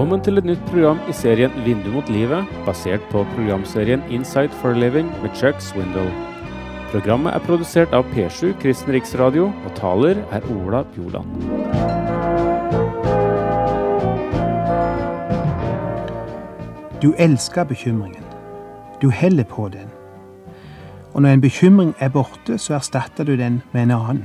Velkommen til et nytt program i serien Vindu mot livet, basert på programserien Insight for a Living med Chuck Swindoll. Programmet er produsert av P7 Kristen Riksradio, og taler er Ola Bjoland. Du elsker bekymringen. Du heller på den. Og når en bekymring er borte, så erstatter du den med en annen.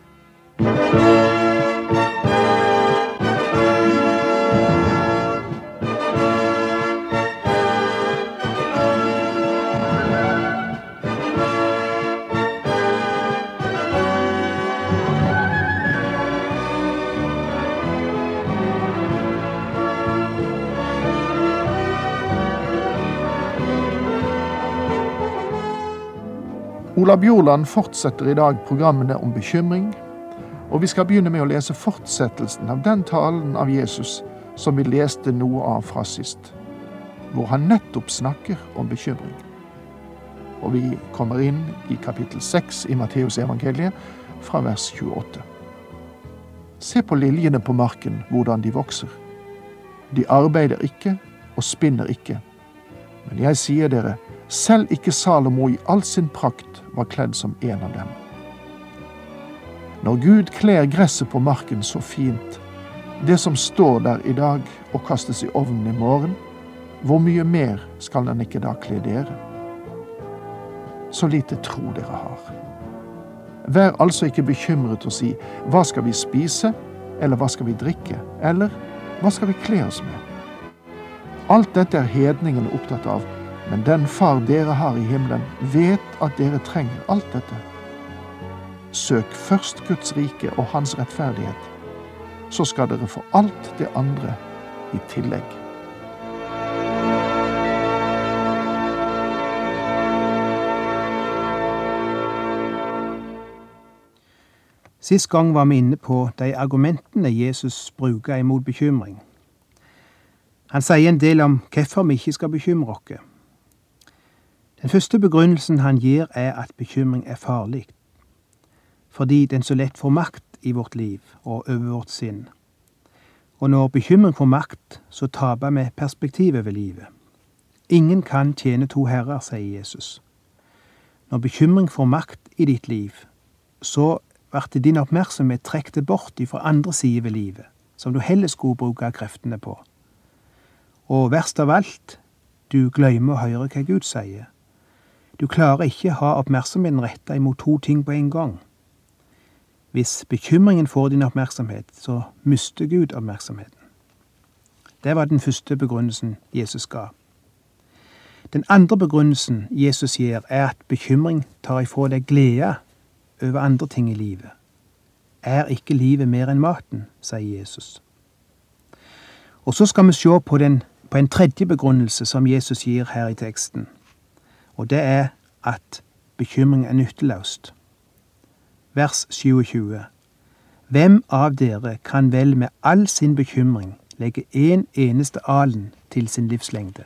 Ola Bjoland fortsetter i dag programmene om bekymring, og vi skal begynne med å lese fortsettelsen av den talen av Jesus som vi leste noe av fra sist, hvor han nettopp snakker om bekymring. Og vi kommer inn i kapittel 6 i Matteus evangeliet fra vers 28. Se på liljene på marken, hvordan de vokser. De arbeider ikke og spinner ikke. Men jeg sier dere, selv ikke Salomo i all sin prakt var kledd som en av dem. Når Gud kler gresset på marken så fint, det som står der i dag og kastes i ovnen i morgen, hvor mye mer skal han ikke da kle dere? Så lite tro dere har. Vær altså ikke bekymret og si, hva skal vi spise, eller hva skal vi drikke, eller hva skal vi kle oss med? Alt dette er hedningene opptatt av, men den far dere har i himmelen vet at dere trenger alt dette. Søk først Guds rike og hans rettferdighet, så skal dere få alt det andre i tillegg. Sist gang var vi inne på de argumentene Jesus bruker imot bekymring. Han sier en del om hvorfor vi ikke skal bekymre oss. Den første begrunnelsen han gir er at bekymring er farlig, fordi den så lett får makt i vårt liv og over vårt sinn. Og når bekymring får makt, så taper vi perspektivet ved livet. Ingen kan tjene to herrer, sier Jesus. Når bekymring får makt i ditt liv, så blir din oppmerksomhet trukket bort fra andre sider ved livet, som du heller skulle bruke kreftene på. Og verst av alt, du glemmer å høre hva Gud sier. Du klarer ikke ha oppmerksomheten rettet imot to ting på en gang. Hvis bekymringen får din oppmerksomhet, så mister Gud oppmerksomheten. Det var den første begrunnelsen Jesus ga. Den andre begrunnelsen Jesus gir er at bekymring tar ifra deg glede over andre ting i livet. Er ikke livet mer enn maten, sier Jesus. Og så skal vi se på en tredje begrunnelse som Jesus gir her i teksten. Og det er at bekymring er nytteløst. Vers 27. Hvem av dere kan vel med all sin bekymring legge en eneste alen til sin livslengde?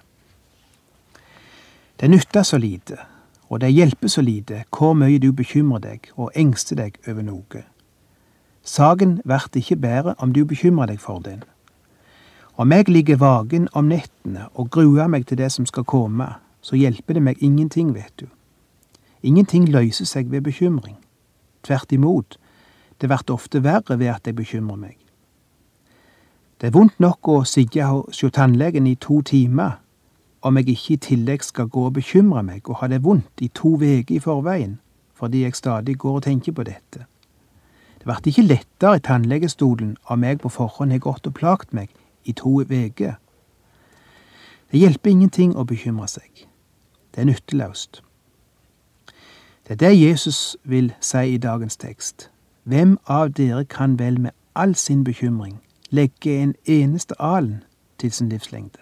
Det nytter så lite, og det hjelper så lite hvor mye du bekymrer deg og engster deg over noe. Saken blir ikke bedre om du bekymrer deg for den. Om jeg ligger vaken om nettene og gruer meg til det som skal komme, så hjelper det meg ingenting, vet du. Ingenting løser seg ved bekymring. Tvert imot, det blir ofte verre ved at jeg bekymrer meg. Det er vondt nok å sitte hos tannlegen i 2 timer, om jeg ikke i tillegg skal gå og bekymre meg og ha det vondt i 2 uker i forveien, fordi jeg stadig går og tenker på dette. Det blir ikke lettere i tannlegestolen om jeg på forhånd har gått og plagt meg i 2 uker. Det hjelper ingenting å bekymre seg. Det er nytteløst. Det er det Jesus vil si i dagens tekst. Hvem av dere kan vel med all sin bekymring legge en eneste alen til sin livslengde?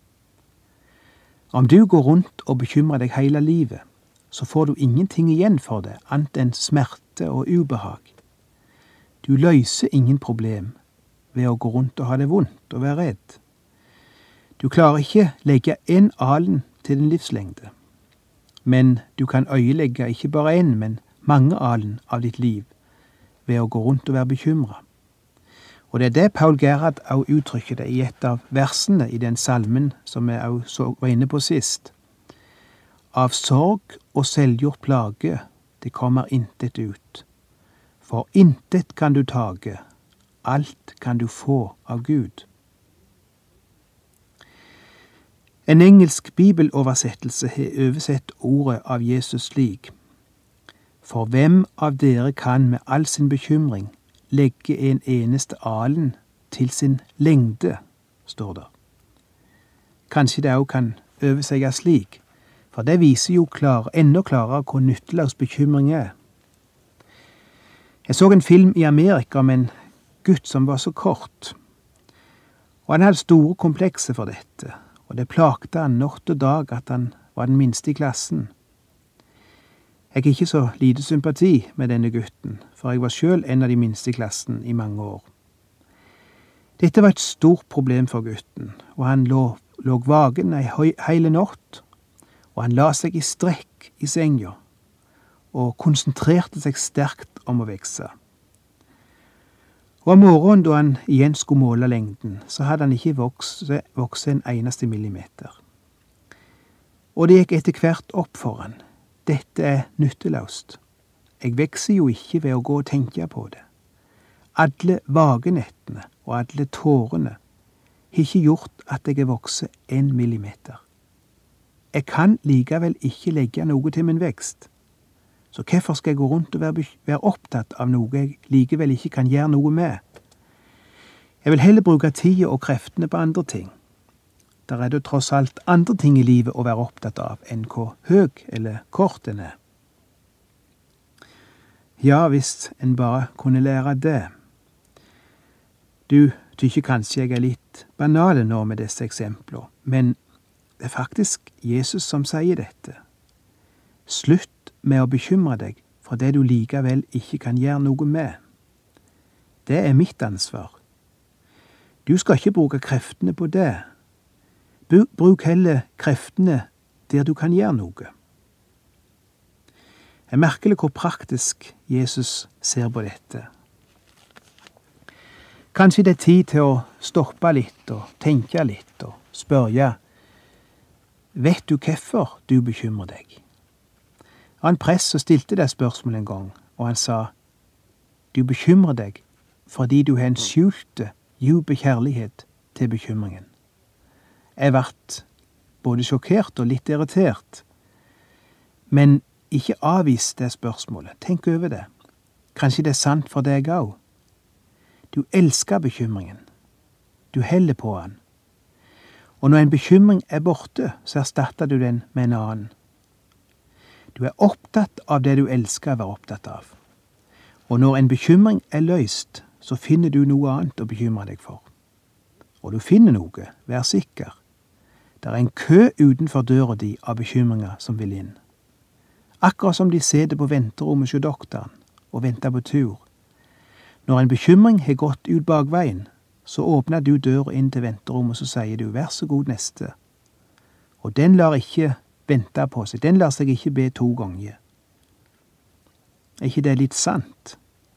Om du går rundt og bekymrer deg hele livet, så får du ingenting igjen for det, annet enn smerte og ubehag. Du løser ingen problem ved å gå rundt og ha det vondt og være redd. Du klarer ikke legge en alen til din livslengde. Men du kan øyelegge ikke bare en, men mange alen av ditt liv ved å gå rundt og være bekymret. Og det er det Paul Gerhard også uttrykker det i et av versene i den salmen som jeg også var inne på sist. Av sorg og selvgjort plage, det kommer intet ut. For intet kan du tage, alt kan du få av Gud. En engelsk bibeloversettelse har oversett ordet av Jesus slik. For hvem av dere kan med all sin bekymring legge en eneste alen til sin lengde, står der. Kanskje det også kan oversettes slik, for det viser jo enda klarere hvor nytteløs bekymring er. Jeg så en film i Amerika om en gutt som var så kort, og han hadde store komplekser for dette, og det plagte han natt og dag at han var den minste i klassen. Jeg har ikke så lite sympati med denne gutten, for jeg var selv en av de minste i klassen i mange år. Dette var et stort problem for gutten, og han lå vaken hele natt, og han la seg i strekk i senga, og konsentrerte seg sterkt om å vokse. Og om morgenen da han igjen skulle måle lengden, så hadde han ikke vokst en eneste millimeter. Og det gikk etter hvert opp for han. Dette er nytteløst. Jeg vokser jo ikke ved å gå og tenke på det. Alle vagenettene og alle tårene har ikke gjort at jeg er vokst 1 millimeter. Jeg kan likevel ikke legge noe til min vekst. Så hvorfor skal jeg gå rundt og være opptatt av noe jeg likevel ikke kan gjøre noe med? Jeg vil heller bruke tida og kreftene på andre ting. Der er det tross alt andre ting i livet å være opptatt av enn hvor høy eller kort den er. Ja, hvis en bare kunne lære det. Du tykker kanskje jeg er litt banale nå med disse eksemplene, men det er faktisk Jesus som sier dette. Slutt med å bekymre deg for det du likevel ikke kan gjøre noe med. Det er mitt ansvar. Du skal ikke bruke kreftene på det. Bruk heller kreftene der du kan gjøre noe. Det er merkelig hvor praktisk Jesus ser på dette. Kanskje det er tid til å stoppe litt og tenke litt og spørre, vet du hvorfor du bekymrer deg? En prest stilte det spørsmålet en gang, og han sa, du bekymrer deg fordi du har en skjulte, djupe kjærlighet til bekymringen. Jeg ble både sjokkert og litt irritert, men ikke avvis det spørsmålet. Tenk over det. Kanskje det er sant for deg også. Du elsker bekymringen. Du heller på den. Og når en bekymring er borte, så erstatter du den med en annen. Du er opptatt av det du elsker å være opptatt av. Og når en bekymring er løst, så finner du noe annet å bekymre deg for. Og du finner noe, vær sikker. Det er en kø utenfor døra di av bekymringer som vil inn. Akkurat som de sitter på venterommet hos doktoren og venter på tur. Når en bekymring har gått ut bakveien, så åpner du døra inn til venterommet, så sier du, vær så god neste. Og den lar ikke vente på seg, den lar seg ikke be 2 ganger. Er ikke det litt sant?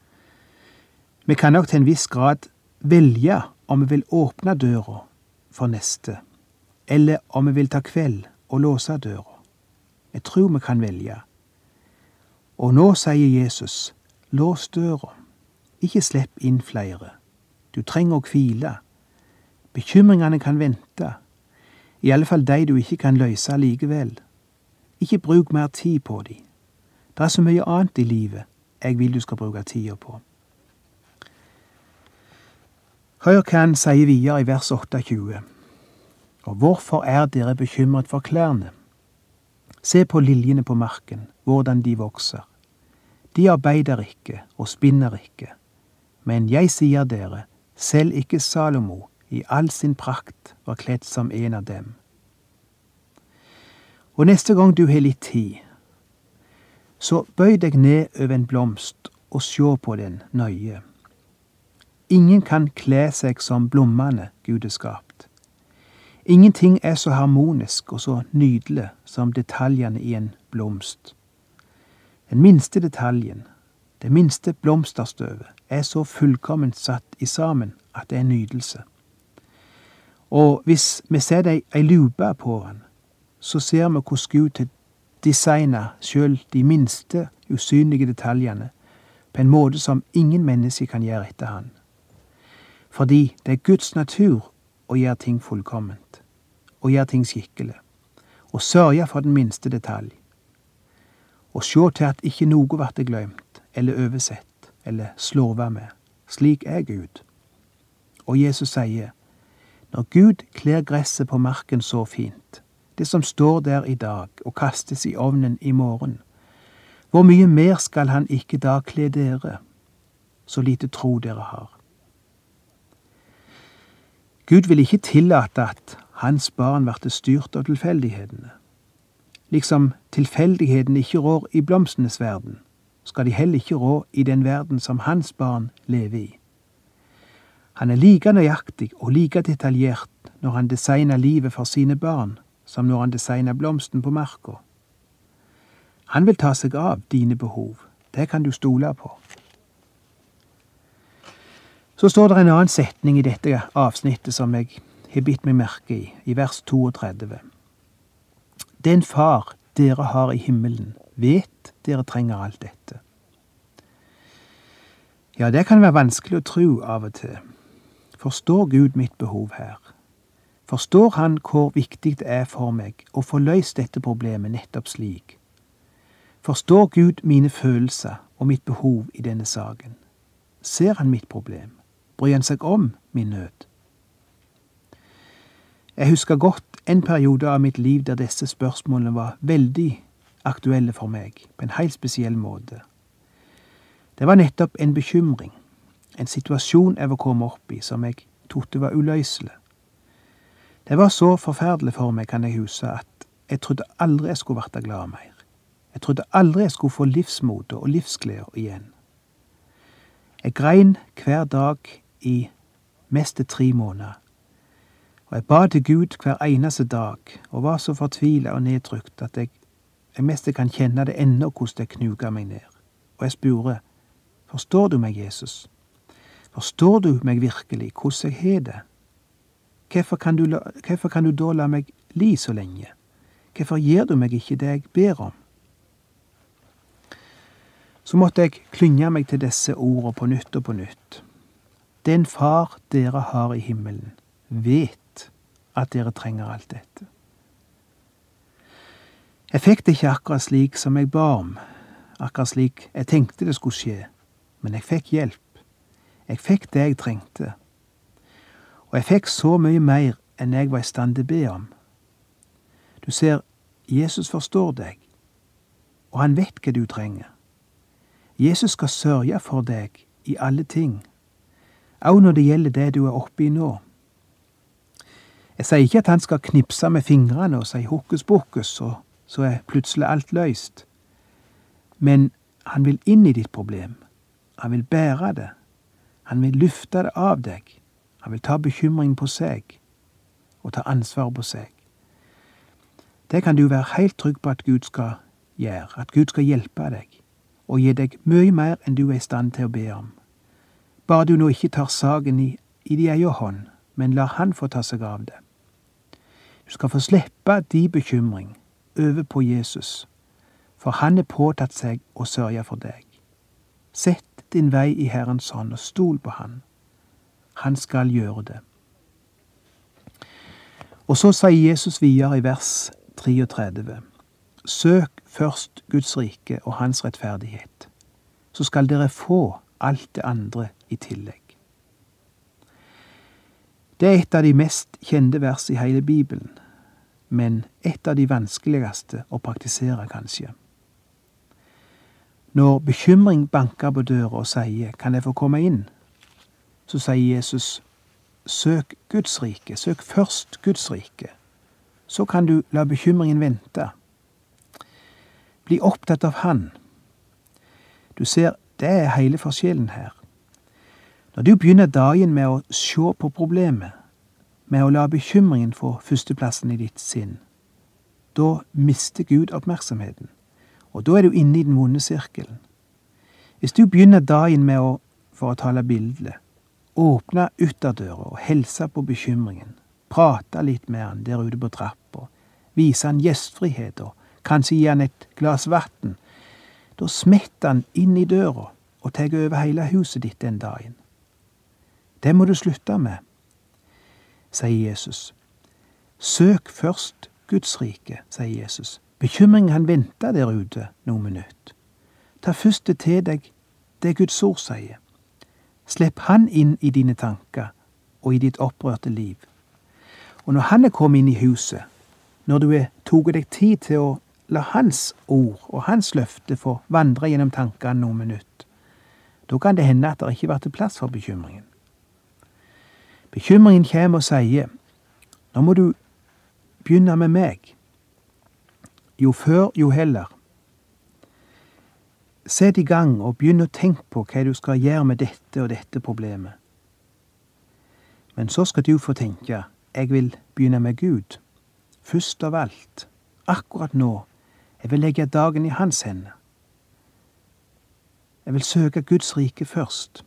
Vi kan nok til en viss grad velge om vi vil åpne døra for neste, eller om vi vil ta kveld og låse døra. Jeg tror vi kan velge. Og nå sier Jesus, lås døra. Ikke slipp inn flere. Du trenger å hvile. Bekymringene kan vente. I alle fall de du ikke kan løse likevel. Ikke bruk mer tid på de. Det er så mye annet i livet jeg vil du skal bruke tida på. Hør hva han sier videre i vers 28. Og hvorfor er dere bekymret for klærne? Se på liljene på marken, hvordan de vokser. De arbeider ikke og spinner ikke. Men jeg sier dere, selv ikke Salomo i all sin prakt var kledd som en av dem. Og neste gang du har litt tid, så bøy deg ned over en blomst og se på den nøye. Ingen kan kle seg som blommene Gud har skapt. Ingenting er så harmonisk og så nydelig som detaljene i en blomst. Den minste detaljen, Det minste blomsterstøvet er så fullkomment satt i sammen at det er en nydelse. Og hvis vi ser ei lupe på han, så ser vi hvordan Gud designer selv de minste usynlige detaljene på en måte som ingen menneske kan gjøre etter han. Fordi det er Guds natur å gjøre ting fullkomment, å gjøre ting skikkelig, og sørge for den minste detalj, og se til at ikke noe blir glemt, eller oversett, eller slåvet med. Slik er Gud. Og Jesus sier, når Gud kler gresset på marken så fint, det som står der i dag og kastes i ovnen i morgen, hvor mye mer skal han ikke da kle dere, så lite tro dere har. Gud vil ikke tillate at hans barn blir styrt av tilfeldighetene. Liksom tilfeldighetene ikke rår i blomstenes verden, skal de heller ikke rå i den verden som hans barn lever i. Han er like nøyaktig og like detaljert når han designer livet for sine barn, som når han designer blomsten på marka. Han vil ta seg av dine behov. Det kan du stole på. Så står det en annen setning i dette avsnittet som jeg har bitt meg merke i vers 32. Den far dere har i himmelen, vet dere trenger alt dette. Ja, det kan være vanskelig å tro av og til. Forstår Gud mitt behov her? Forstår han hvor viktig det er for meg å få løst dette problemet nettopp slik? Forstår Gud mine følelser og mitt behov i denne saken? Ser han mitt problem? Bryr han seg om min nød? Jeg husker godt en periode av mitt liv der disse spørsmålene var veldig aktuelle for meg, på en helt spesiell måte. Det var nettopp en bekymring, en situasjon jeg var kommet opp i som jeg trodde var uløselig. Det var så forferdelig for meg, kan jeg huske, at jeg trodde aldri jeg skulle være glad mer. Jeg trodde aldri jeg skulle få livsmot og livsglede igjen. Jeg grein hver dag i mest 3 måneder, og jeg ba til Gud hver eneste dag, og var så fortvilet og nedtrykt at jeg mest kan kjenne det ennå hvordan det knuga meg ned. Og jeg spurte, forstår du meg, Jesus? Forstår du meg virkelig, hvordan jeg har det? Hvorfor kan du da la meg li så lenge? Hvorfor gir du meg ikke det jeg ber om? Så måtte jeg klynge meg til disse ordene på nytt og på nytt. Den far dere har i himmelen, vet at dere trenger alt dette. Jeg fikk det ikke akkurat slik som jeg ba om, akkurat slik jeg tenkte det skulle skje, men jeg fikk hjelp. Jeg fikk det jeg trengte. Og jeg fikk så mye mer enn jeg var i stand til å be om. Du ser, Jesus forstår deg, og han vet hva du trenger. Jesus skal sørge for deg i alle ting, også når det gjelder det du er oppe i nå. Jeg sier ikke at han skal knipse med fingrene og si hokus pokus, så er plutselig alt løst. Men han vil inn i ditt problem. Han vil bære det. Han vil løfte det av deg. Han vil ta bekymring på seg og ta ansvar på seg. Det kan du være helt trygg på at Gud skal gjøre, at Gud skal hjelpe deg og gi deg mye mer enn du er i stand til å be om. Bare du nå ikke tar saken i din egen hånd, men lar han få ta seg av det. Du skal få slippe din bekymring over på Jesus, for han er påtatt seg å sørge for deg. Sett din vei i Herrens hånd og stol på han. Han skal gjøre det. Og så sier Jesus videre i vers 33, søk først Guds rike og hans rettferdighet, så skal dere få alt det andre i tillegg. Det er et av de mest kjente vers i hele Bibelen, men et av de vanskeligste å praktisere kanskje. Når bekymring banker på døra og sier, kan jeg få komme inn? Så sier Jesus, søk Guds rike, søk først Guds rike. Så kan du la bekymringen vente. Bli opptatt av han. Du ser, det er hele forskjellen her. Når du begynner dagen med å se på problemet, med å la bekymringen få førsteplassen i ditt sinn, da mister Gud oppmerksomheten, og da er du inne i den vonde sirkelen. Hvis du begynner dagen med å, for å tale bildelig, åpne ytterdøra og helse på bekymringen, prate litt med han der ute på trappa, vise han gjestfrihet og kanskje gi han et glass vatten, da smetter han inn i døra og tar over hele huset ditt den dagen. Det må du slutte med, sier Jesus. Søk først Guds rike, sier Jesus. Bekymringen han venter der ute noen minutter. Ta først det til deg det Guds ord sier. Slipp han inn i dine tanker og i ditt opprørte liv. Og når han er kommet inn i huset, når du tog deg tid til å la hans ord og hans løfte få vandre gjennom tankene noen minutter, da kan det hende at det ikke blir til plass for bekymringen. Bekymringen kommer og sier, nå må du begynne med meg. Jo før, jo heller. Sett i gang og begynn å tenke på hva du skal gjøre med dette og dette problemet. Men så skal du få tenke, jeg vil begynne med Gud. Først av alt, akkurat nå, jeg vil legge dagen i hans hender. Jeg vil søke Guds rike først.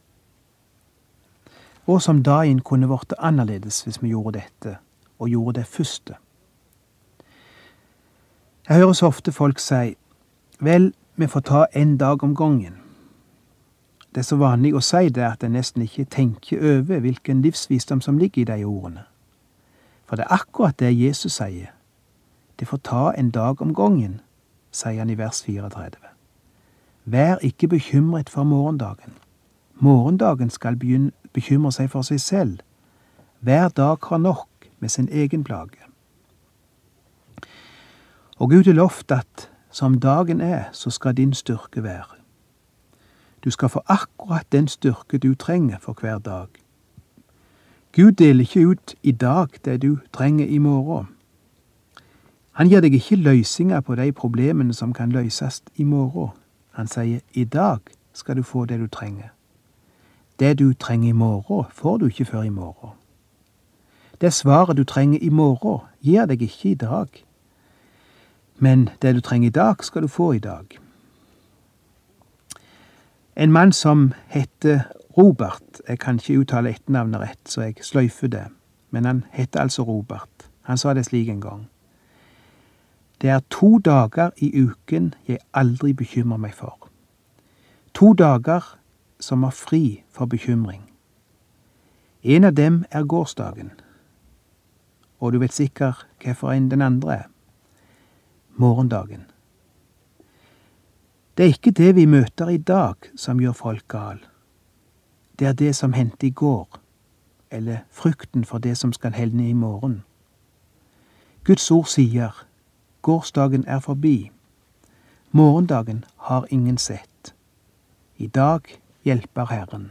Og som dagen kunne vært annerledes hvis vi gjorde dette, og gjorde det første. Jeg hører så ofte folk si, vel, vi får ta en dag om gangen. Det er så vanlig å si det at jeg nesten ikke tenker over hvilken livsvisdom som ligger i de ordene. For det er akkurat det Jesus sier. Det får ta en dag om gangen, sier han i vers 34. Vær ikke bekymret for morgendagen. Morgendagen skal bekymre seg for seg selv. Hver dag har nok med sin egen plage. Og Gud har lovt at som dagen er, så skal din styrke være. Du skal få akkurat den styrke du trenger for hver dag. Gud deler ikke ut i dag det du trenger i morgen. Han gir deg ikke løsninger på de problemene som kan løses i morgen. Han sier, i dag skal du få det du trenger. Det du trenger i morgen, får du ikke før i morgen. Det svaret du trenger i morgen, gir deg ikke i dag. Men det du trenger i dag, skal du få i dag. En mann som heter Robert, jeg kan ikke uttale etternavnet rett, så jeg sløyfer det, men han heter altså Robert. Han sa det slik en gang. Det er 2 dager i uken jeg aldri bekymrer meg for. 2 dager som har fri for bekymring. En av dem er gårsdagen. Og du vet sikkert hvorfor en den andre er. Morgendagen. Det er ikke det vi møter i dag som gjør folk gal. Det er det som hendte i går, eller frykten for det som skal hende i morgen. Guds ord sier, gårsdagen er forbi. Morgendagen har ingen sett. I dag hjelper Herren.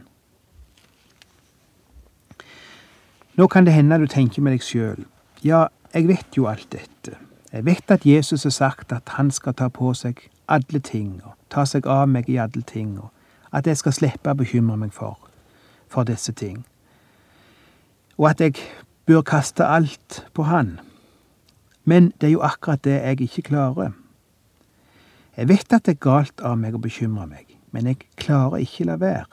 Nå kan det hende du tenker med deg selv, ja, jeg vet jo alt dette. Jeg vet at Jesus har sagt at han skal ta på seg alle ting, og ta seg av meg i alle ting, og at jeg skal slippe å bekymre meg for disse ting. Og at jeg bør kaste alt på han. Men det er jo akkurat det jeg ikke klarer. Jeg vet at det er galt av meg å bekymre meg, men jeg klarer ikke la være.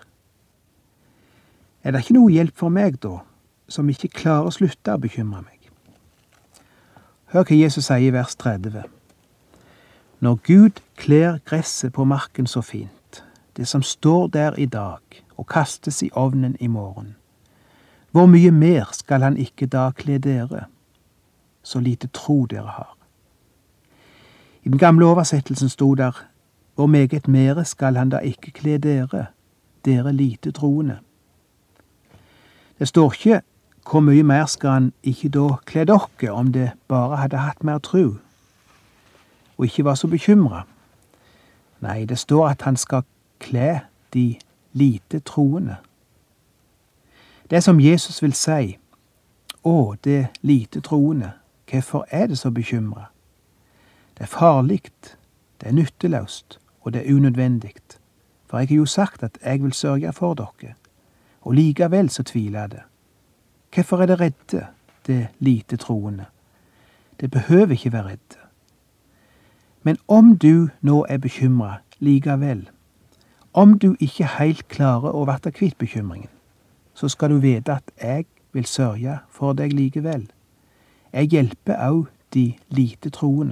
Er det ikke noe hjelp for meg da, som ikke klarer å slutte å bekymre meg? Hør hva Jesus sier i vers 30. Når Gud kler gresset på marken så fint, det som står der i dag og kastes i ovnen i morgen, hvor mye mer skal han ikke da kle dere, så lite tro dere har. I den gamle oversettelsen stod der, hvor meget mere skal han da ikke kle dere, dere lite troende. Det står ikke, hvor mye mer skal han ikke da kle dere om det bare hadde hatt mer tro, og ikke var så bekymret. Nei, det står at han skal kle de lite troende. Det som Jesus vil si, å, det lite troende, hvorfor er det så bekymret? Det er farligt, det er nytteløst, og det er unødvendigt. For jeg har jo sagt at jeg vil sørge for dere, og likevel så tviler det. Hvorfor er det redde, det lite troende? Det behøver ikke være redde. Men om du nå er bekymret likevel, Om du ikke helt klarer å verte kvitt bekymringen, så skal du vite at jeg vil sørge for deg likevel. Jeg hjelper også de lite troende.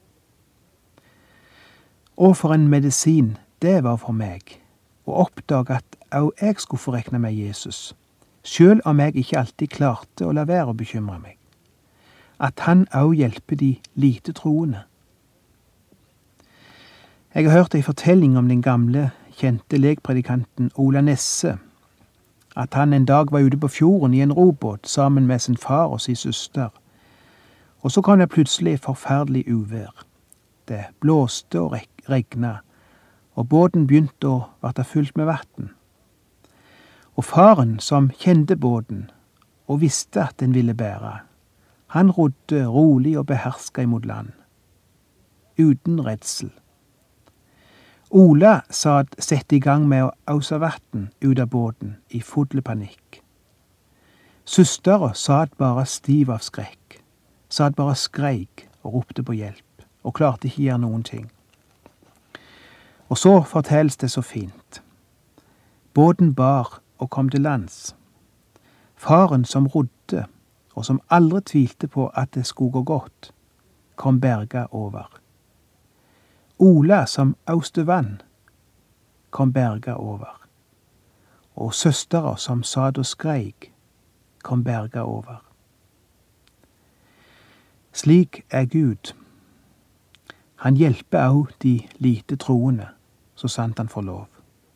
Og for en medisin det var for meg, å oppdage at også jeg skulle få regne med Jesus, selv om jeg ikke alltid klarte å la være å bekymre meg. At han også hjelper de lite troende. Jeg har hørt en fortelling om den gamle, kjente legpredikanten Ola Nesse, at han en dag var ute på fjorden i en robåt sammen med sin far og sin søster, og så kom det plutselig forferdelig uvær. Det blåste og regnet, og båten begynte å bli fullt med vann. Og faren, som kjente båten og visste at den ville bære, han rodde rolig og behersket imot land, uten redsel. Ola sette i gang med å øse vann ut av båten i full panikk. Søstera satt bare stiv av skrekk, satt bare skreik og ropte på hjelp, og klarte ikke gjøre noen ting. Og så fortelles det så fint. Båten bar og kom til lands. Faren som rodde, og som aldri tvilte på at det skulle gå godt, kom berga over. Ola som øste vann, kom berga over. Og søstera som satt og skreik, kom berga over. Slik er Gud. Han hjelper også de lite troende, så sant han får lov.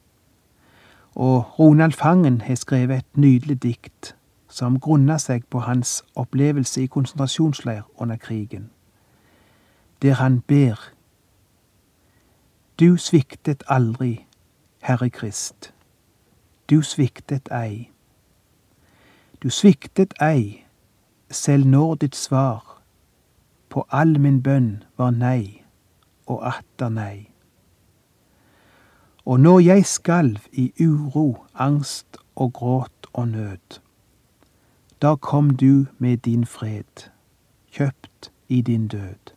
Og Ronald Fangen har skrevet et nydelig dikt som grunner seg på hans opplevelse i konsentrasjonsleir under krigen, der han ber: Du sviktet aldri, Herre Krist, du sviktet ei. Du sviktet ei, selv når ditt svar på all min bønn var nei og atter nei. Og når jeg skalv i uro, angst og gråt og nød, da kom du med din fred, kjøpt i din død.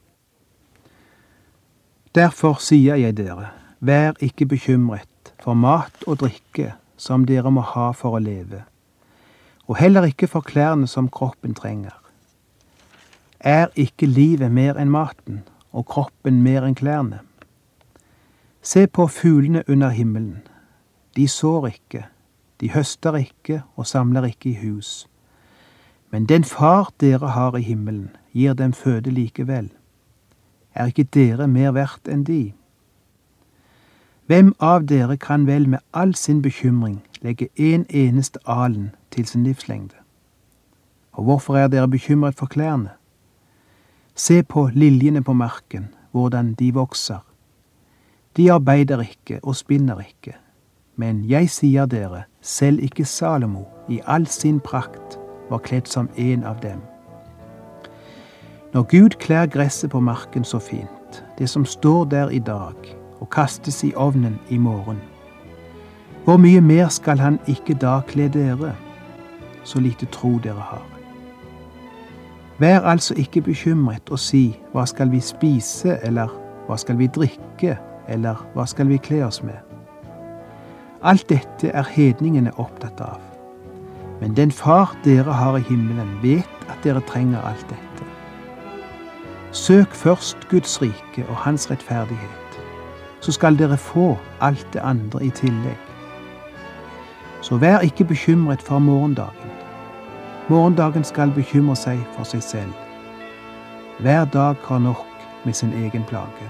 Derfor sier jeg dere, vær ikke bekymret for mat og drikke som dere må ha for å leve, og heller ikke for klærne som kroppen trenger. Er ikke livet mer enn maten, og kroppen mer enn klærne? Se på fuglene under himmelen. De sår ikke, de høster ikke og samler ikke i hus. Men den far dere har i himmelen, gir dem føde likevel. Er ikke dere mer verdt enn de? Hvem av dere kan vel med all sin bekymring legge en eneste alen til sin livslengde? Og hvorfor er dere bekymret for klærne? Se på liljene på marken, hvordan de vokser. De arbeider ikke og spinner ikke, men jeg sier dere, selv ikke Salomo i all sin prakt var kledd som en av dem. Når Gud klær gresset på marken så fint, det som står der i dag, og kastes i ovnen i morgen, hvor mye mer skal han ikke da kle dere, så lite tro dere har. Vær altså ikke bekymret og si, hva skal vi spise, eller hva skal vi drikke, eller hva skal vi kle oss med? Alt dette er hedningene opptatt av. Men den far dere har i himmelen vet at dere trenger alt dette. Søk først Guds rike og hans rettferdighet, så skal dere få alt det andre i tillegg. Så vær ikke bekymret for morgendagen. Morgendagen skal bekymre seg for seg selv. Hver dag har nok med sin egen plage.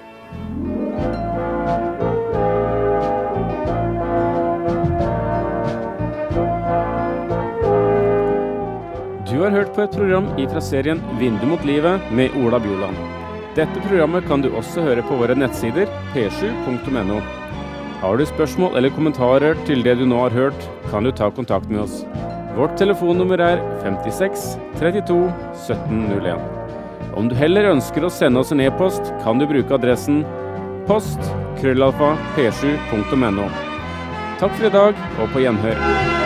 Du har hørt på et program fra serien Vindu mot livet med Ola Bjoland. Dette programmet kan du også høre på våre nettsider p7.no. Har du spørsmål eller kommentarer til det du nå har hørt, kan du ta kontakt med oss. Vårt telefonnummer er 56 32 1701. Om du heller ønsker å sende oss en e-post, kan du bruke adressen post@p7.no. Takk for i dag, og på gjenhør.